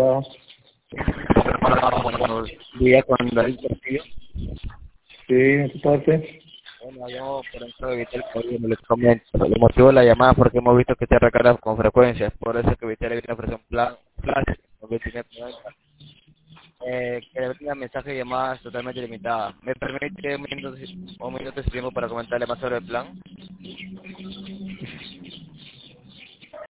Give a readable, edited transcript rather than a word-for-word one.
Hola. Buenos días con David Castillo. Sí, en tu parte. Bueno, yo por eso evité el código, les comento. El motivo de la llamada es porque hemos visto que te recargas con frecuencia. Es por eso que Vitel le viene a ofrecer un plan flash con 29.90. Que le brinda mensajes y llamadas totalmente limitadas. ¿Me permite un minuto de su tiempo para comentarle más sobre el plan?